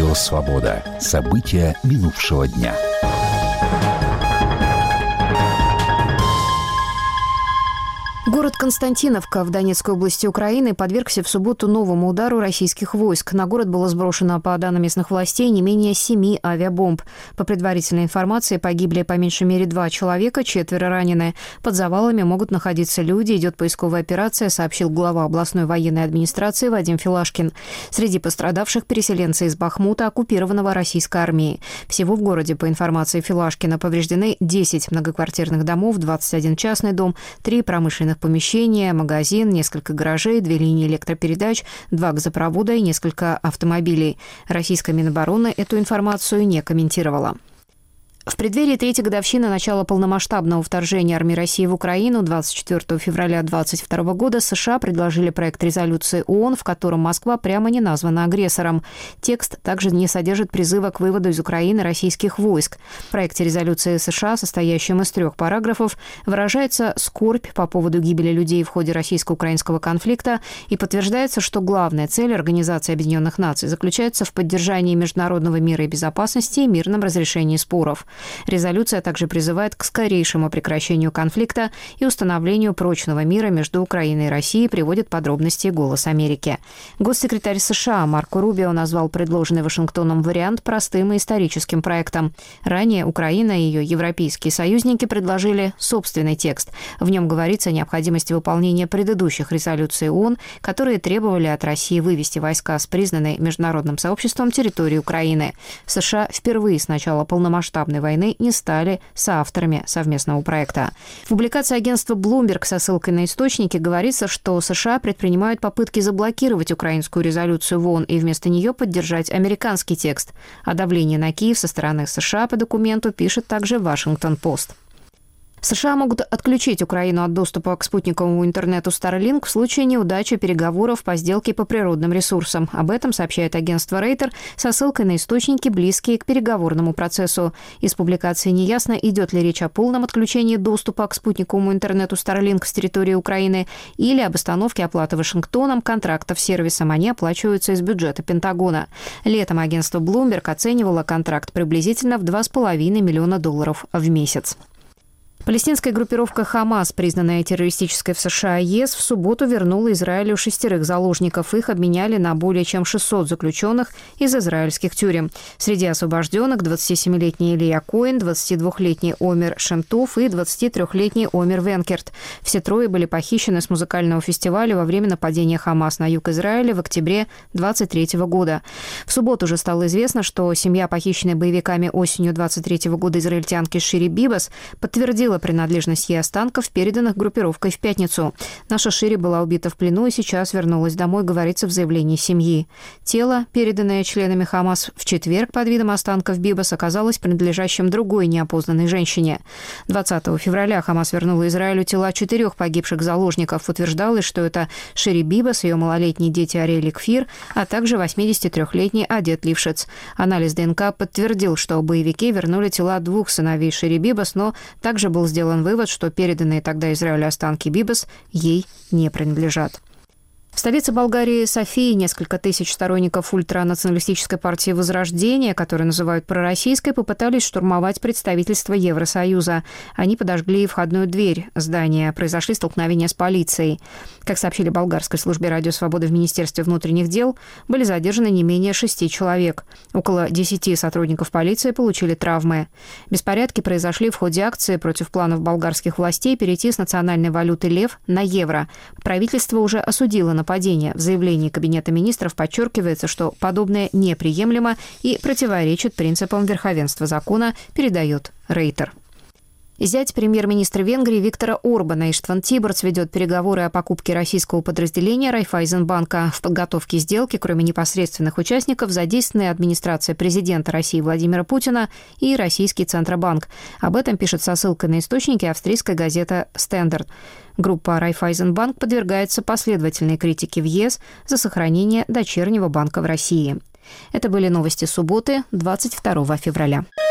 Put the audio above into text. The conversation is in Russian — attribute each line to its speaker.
Speaker 1: Радио «Свобода». События минувшего дня.
Speaker 2: Город Константиновка в Донецкой области Украины подвергся в субботу новому удару российских войск. На город было сброшено, по данным местных властей, не менее 7 авиабомб. По предварительной информации, погибли по меньшей мере 2 человека, 4 ранены. Под завалами могут находиться люди. Идет поисковая операция, сообщил глава областной военной администрации Вадим Филашкин. Среди пострадавших переселенцы из Бахмута, оккупированного российской армией. Всего в городе, по информации Филашкина, повреждены 10 многоквартирных домов, 21 частный дом, 3 промышленных помещения, магазин, несколько гаражей, 2 линии электропередач, 2 газопровода и несколько автомобилей. Российская Минобороны эту информацию не комментировала. В преддверии 3-й годовщины начала полномасштабного вторжения армии России в Украину 24 февраля 2022 года США предложили проект резолюции ООН, в котором Москва прямо не названа агрессором. Текст также не содержит призыва к выводу из Украины российских войск. В проекте резолюции США, состоящем из 3 параграфов, выражается скорбь по поводу гибели людей в ходе российско-украинского конфликта и подтверждается, что главная цель Организации Объединенных Наций заключается в поддержании международного мира и безопасности и мирном разрешении споров. Резолюция также призывает к скорейшему прекращению конфликта и установлению прочного мира между Украиной и Россией, приводит подробности «Голос Америки». Госсекретарь США Марко Рубио назвал предложенный Вашингтоном вариант простым и историческим проектом. Ранее Украина и ее европейские союзники предложили собственный текст. В нем говорится о необходимости выполнения предыдущих резолюций ООН, которые требовали от России вывести войска с признанной международным сообществом территории Украины. США впервые с начала полномасштабной войны не стали соавторами совместного проекта. В публикации агентства Bloomberg со ссылкой на источники говорится, что США предпринимают попытки заблокировать украинскую резолюцию в ООН и вместо нее поддержать американский текст. О давлении на Киев со стороны США по документу пишет также Вашингтон-Пост. США могут отключить Украину от доступа к спутниковому интернету Starlink в случае неудачи переговоров по сделке по природным ресурсам. Об этом сообщает агентство Рейтер со ссылкой на источники, близкие к переговорному процессу. Из публикации неясно, идет ли речь о полном отключении доступа к спутниковому интернету Starlink с территории Украины или об остановке оплаты Вашингтоном контрактов с сервисом. Они оплачиваются из бюджета Пентагона. Летом агентство Bloomberg оценивало контракт приблизительно в $2,5 миллиона в месяц. Палестинская группировка «Хамас», признанная террористической в США и ЕС, в субботу вернула Израилю 6 заложников. Их обменяли на более чем 600 заключенных из израильских тюрем. Среди освобожденных 27-летний Илья Коэн, 22-летний Омер Шемтов и 23-летний Омер Венкерт. Все 3 были похищены с музыкального фестиваля во время нападения «Хамас» на юг Израиля в октябре 2023 года. В субботу уже стало известно, что семья похищенной боевиками осенью 2023 года израильтянки Шири Бибас подтвердила принадлежность ей останков, переданных группировкой в пятницу. Наша Шири была убита в плену и сейчас вернулась домой, говорится в заявлении семьи. Тело, переданное членами Хамас в четверг под видом останков Бибас, оказалось принадлежащим другой неопознанной женщине. 20 февраля Хамас вернула Израилю тела 4 погибших заложников. Утверждалось, что это Шири Бибас, ее малолетние дети Ариэль и Кфир, а также 83-летний Адет Лившиц. Анализ ДНК подтвердил, что боевики вернули тела 2 сыновей Шири Бибас, но также был сделан вывод, что переданные тогда Израилю останки Бибас ей не принадлежат. В столице Болгарии Софии несколько тысяч сторонников ультранационалистической партии «Возрождение», которую называют пророссийской, попытались штурмовать представительство Евросоюза. Они подожгли входную дверь здания. Произошли столкновения с полицией. Как сообщили болгарской службе «Радио Свобода» в Министерстве внутренних дел, были задержаны не менее 6 человек. Около 10 сотрудников полиции получили травмы. Беспорядки произошли в ходе акции против планов болгарских властей перейти с национальной валюты лев на евро. Правительство уже осудило нападение. В заявлении Кабинета министров подчеркивается, что подобное неприемлемо и противоречит принципам верховенства закона, передает Рейтер. Зять премьер-министра Венгрии Виктора Орбана Иштван Тиборц ведет переговоры о покупке российского подразделения Райффайзенбанка. В подготовке сделки, кроме непосредственных участников, задействованы администрация президента России Владимира Путина и Российский Центробанк. Об этом пишет со ссылкой на источники австрийская газета «Стендарт». Группа Райффайзенбанк подвергается последовательной критике в ЕС за сохранение дочернего банка в России. Это были новости субботы, 22 февраля.